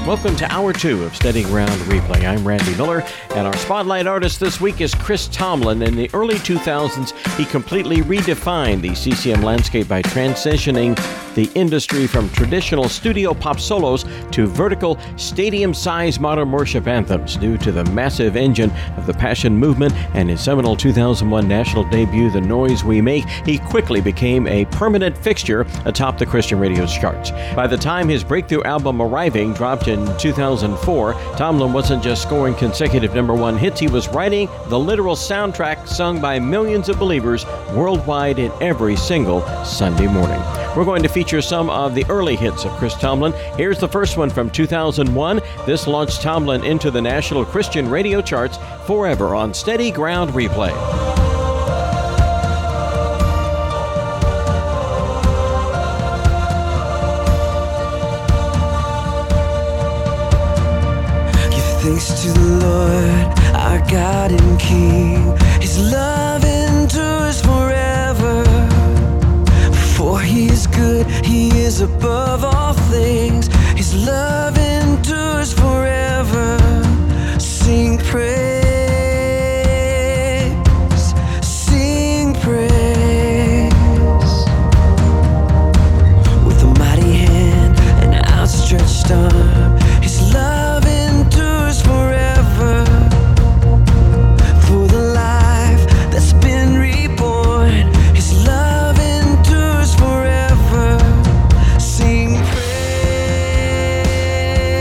Welcome to Hour 2 of Steady Ground Replay. I'm Randy Miller, and our spotlight artist this week is Chris Tomlin. In the early 2000s, he completely redefined the CCM landscape by transitioning the industry from traditional studio pop solos to vertical, stadium-sized modern worship anthems. Due to the massive engine of the Passion Movement and his seminal 2001 national debut, The Noise We Make, he quickly became a permanent fixture atop the Christian radio charts. By the time his breakthrough album Arriving dropped in 2004, Tomlin wasn't just scoring consecutive number one hits, he was writing the literal soundtrack sung by millions of believers worldwide in every single Sunday morning. We're going to feature some of the early hits of Chris Tomlin. Here's the first one from 2001. This launched Tomlin into the national Christian radio charts forever on Steady Ground Replay. Thanks to the Lord, our God and King. His love endures forever. For He is good, He is above all things. His love endures forever. Sing praise, sing praise. With a mighty hand and outstretched arm, His love endures forever. For the life that's been reborn, His love endures forever. Sing praise.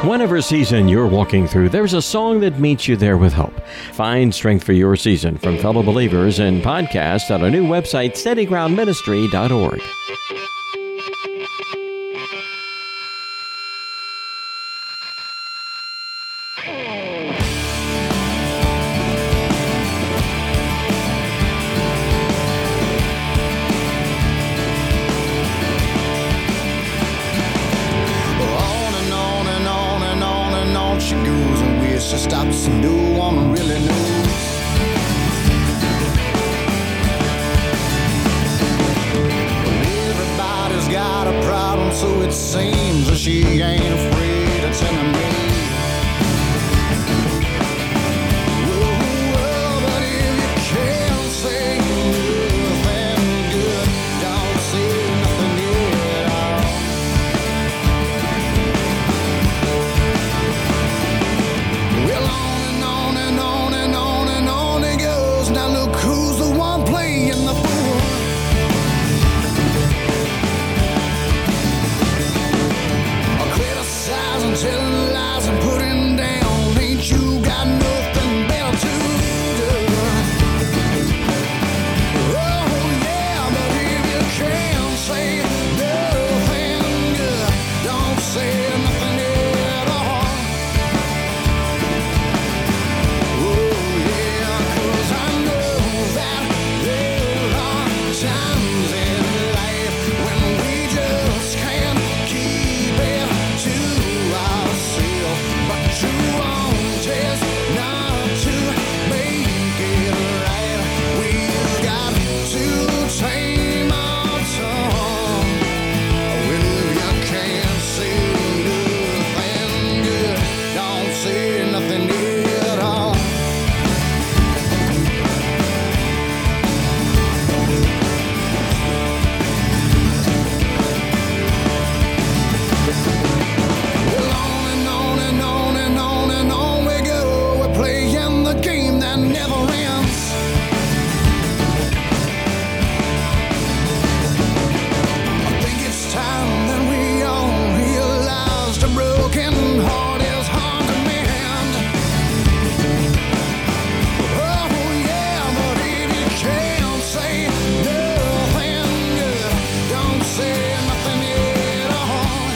Whatever season you're walking through, there's a song that meets you there with hope. Find strength for your season from fellow believers and podcasts at our new website, steadygroundministry.org. She goes and where she stops and no one really knows. Well, everybody's got a problem, so it seems that she ain't afraid of telling me. Oh, but if you can't say nothing good, don't say nothing at all. Well, on and on and on and on and on it goes. Now look who's the one playing the fool. Criticizing, telling lies and putting down. Ain't you got nothing better to do? Oh yeah, but if you can't say nothing good, don't say nothing at all. Oh yeah, 'cause I know that there are times in life when we just can't keep it to ourselves, but you won't test not to make it right. We've got to tame our tongue. Well, if you can't say nothing good, don't say nothing at all. Well, on and on and on and on and on we go. We're playing the game that never ends. I think it's time that we all realize the broken heart is hard to mend. Oh yeah, but if you can't say nothing good, don't say nothing at all.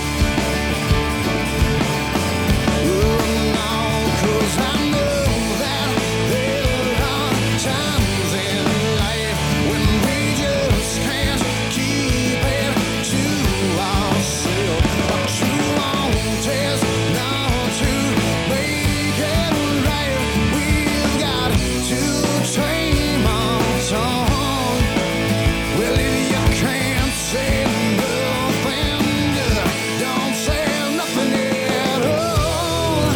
Oh no, 'cause I know that there are times in life when we just can't keep it to ourselves, but you won't test not to make it right. We've got to tame our tongue. Well, if you can't say nothing good, don't say nothing at all.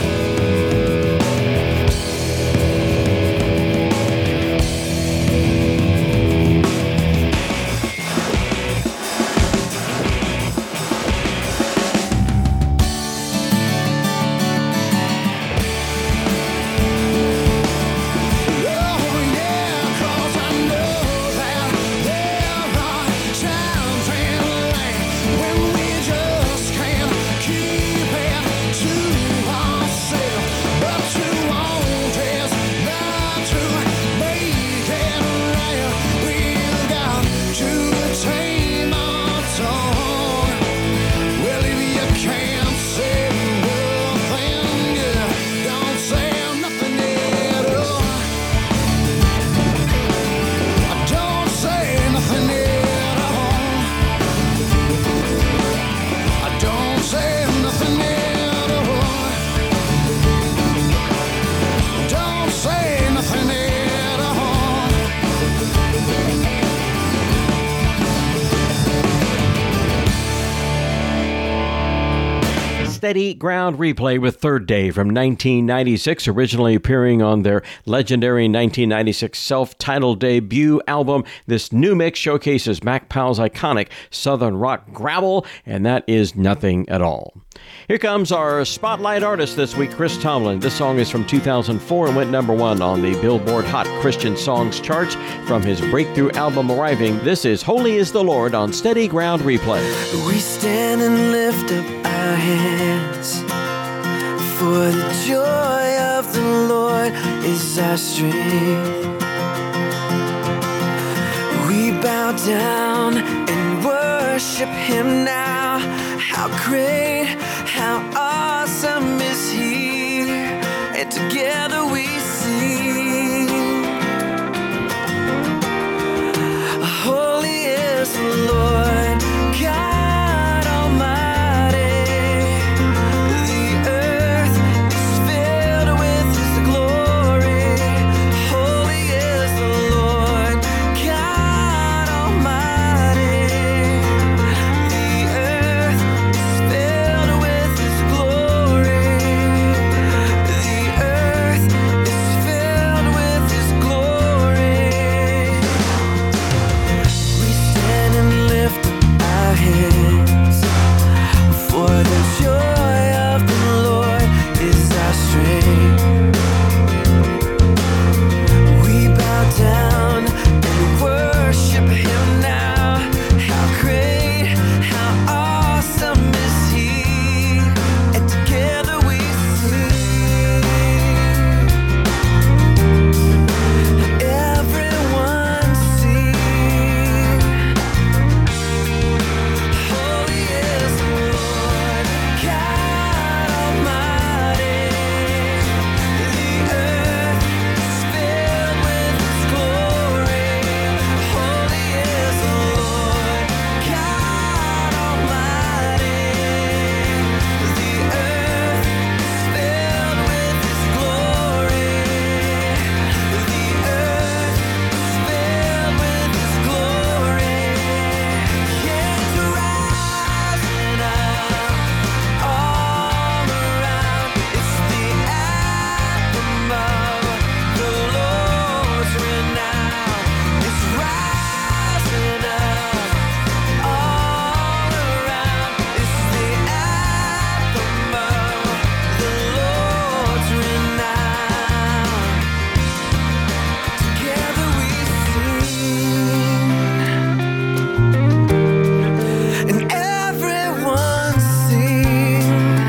Oh yeah, 'cause I know that there are times in life when we just can't keep it to ourselves, but you won't test not to make it right. We've got to tame our tongue. Well, if you can't say nothing good, don't say nothing at all. Don't say nothing at all. Don't say nothing at all. Don't say nothing at all. Steady Ground Replay with Third Day from 1996, originally appearing on their legendary 1996 self-titled debut album. This new mix showcases Mac Powell's iconic Southern rock gravel, and that is Nothing at All. Here comes our spotlight artist this week, Chris Tomlin. This song is from 2004 and went number one on the Billboard Hot Christian Songs charts from his breakthrough album Arriving. This is Holy is the Lord on Steady Ground Replay. We stand and lift up our hands For the joy of the Lord is our strength. We bow down and worship Him now. How great, how awesome is He, and together we sing. Holy is the Lord God Almighty. The earth is filled with His glory. Holy is the Lord God Almighty. The earth is filled with His glory. The earth is filled with His glory. We stand and lift up our hands, for the joy of the Lord is our strength. We bow down and worship Him now. How great, how awesome is He, and together we sing. Everyone sing. Holy is the Lord God Almighty. The earth is filled with His glory. Holy is the Lord God Almighty. The earth is filled with His glory. The earth is filled with His glory. It's rising up all around. It's the anthem of the Lord's renown. It's rising up all around. It's the anthem of the Lord's renown. Together we sing, and everyone sing.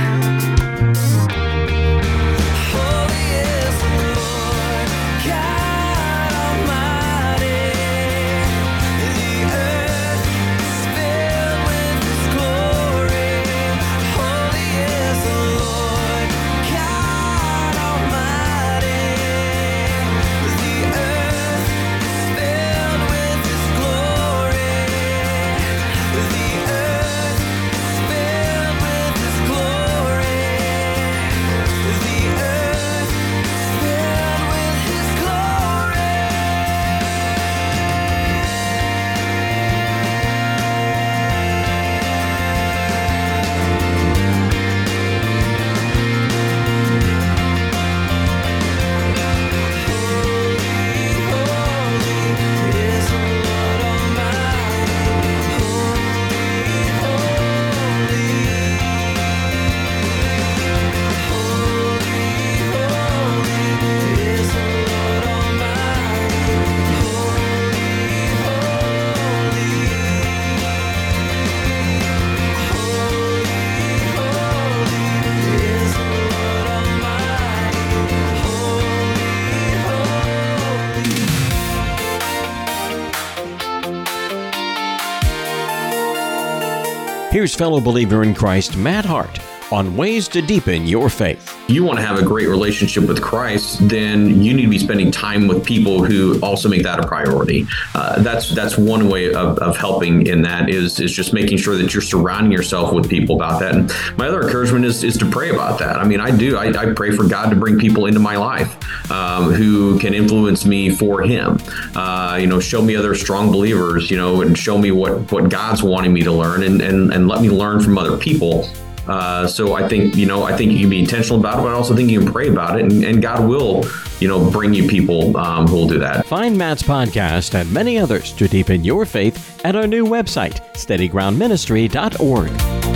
Holy is the Lord God Almighty. The earth is filled with His glory. Holy is the Lord God Almighty. The earth is filled with His glory. The earth is filled with His glory. The earth is filled with His glory. Holy is the Lord Almighty. Holy is the Lord Almighty. Holy is the Lord Almighty. Here's fellow believer in Christ, Matt Hart, on ways to deepen your faith. If you want to have a great relationship with Christ, then you need to be spending time with people who also make that a priority. That's one way of helping in that is just making sure that you're surrounding yourself with people about that. And my other encouragement is to pray about that. I mean, I pray for God to bring people into my life who can influence me for Him. Show me other strong believers, and show me what God's wanting me to learn, and let me learn from other people. So I think you can be intentional about it, but I also think you can pray about it, and God will, bring you people who will do that. Find Matt's podcast and many others to deepen your faith at our new website, steadygroundministry.org.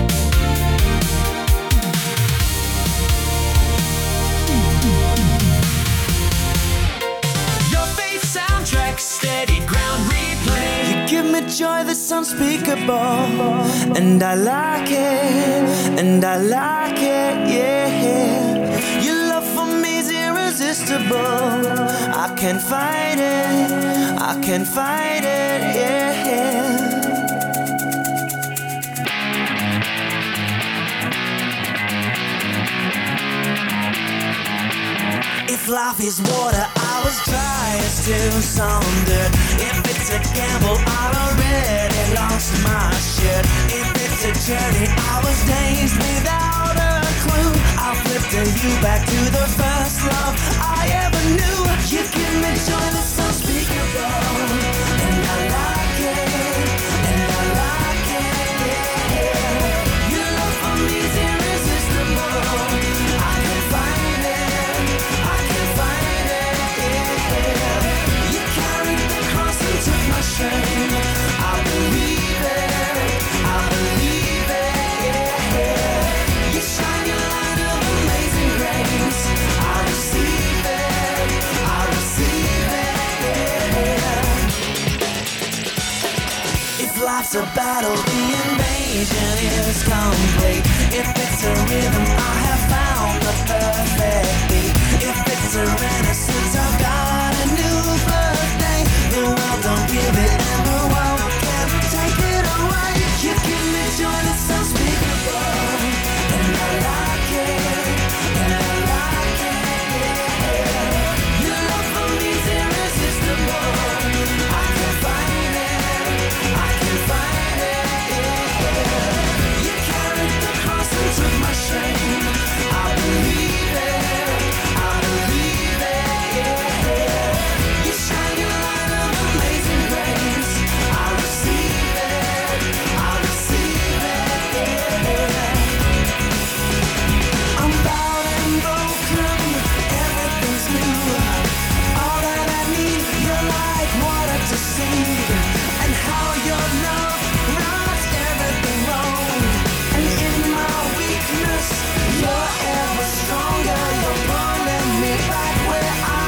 Joy that's unspeakable, and I like it, yeah. irresistible. I can't fight it, I can't fight it, yeah. If life is water, I was dry as to some dirt. If it's a gamble, I already lost my shirt. If it's a journey, I was dazed without a clue. I'll flip to you back to the first love I ever knew. You give me joy that's unspeakable, and I like it, and I like it, yeah. Your love for me is irresistible. I can find it, I can find it, yeah. You carried the cross and took my shame. I believe it, I believe it, yeah. You shine your light of amazing grace. I receive it, I receive it, yeah. If life's a battle, the invasion is complete. If it's a rhythm, I have found the perfect beat. If it's a renaissance, I've got a new birthday. The world don't give it, and the world can't take it away. You give me joy that's unspeakable, and I like it, and I like it, yeah. Your love for me is irresistible. I can find it, I can find it, yeah. You carried the cross and took my shame. I believe it, I believe it, yeah. You shine your light of amazing grace. I receive it, I receive it, yeah. I'm bowed and broken, everything's new. All that I need, you're like water to see. And how your love rights everything wrong. And in my weakness, you're ever stronger. You're pulling me back where I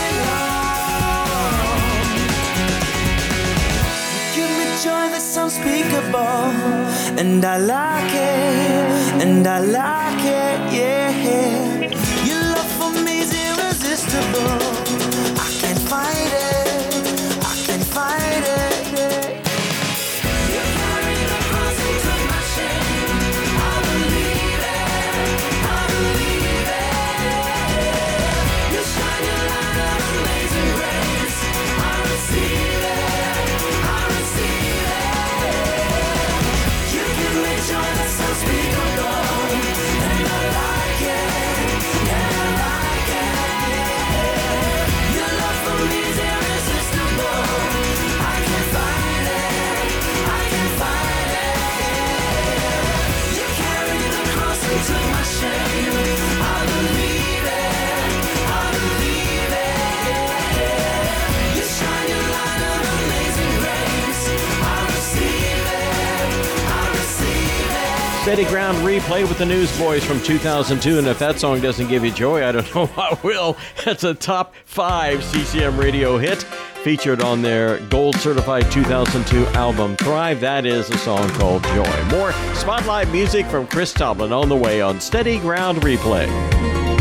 belong. Give me joy that's unspeakable, and I like it, and I like it, yeah. Your love for me is irresistible. I can't fight it, I can't fight it, yeah. You carried the cross and took my shame. I believe it, I believe it. You shine your light of amazing grace. I receive it, I receive it. You give me joy that's unspeakable, and I like it, and I like it, yeah. Your love for me is irresistible. I can find it, I can find it, yeah. You carried the cross and took my shame. I believe it, I believe it, yeah. You shine your light of amazing grace. I receive it, I receive it. Steady Ground Replay with the Newsboys from 2002, and if that song doesn't give you joy, I don't know what will. It's a top 5 CCM radio hit featured on their gold certified 2002 album Thrive. That is a song called Joy. More Spotlight music from Chris Tomlin on the way on Steady Ground Replay.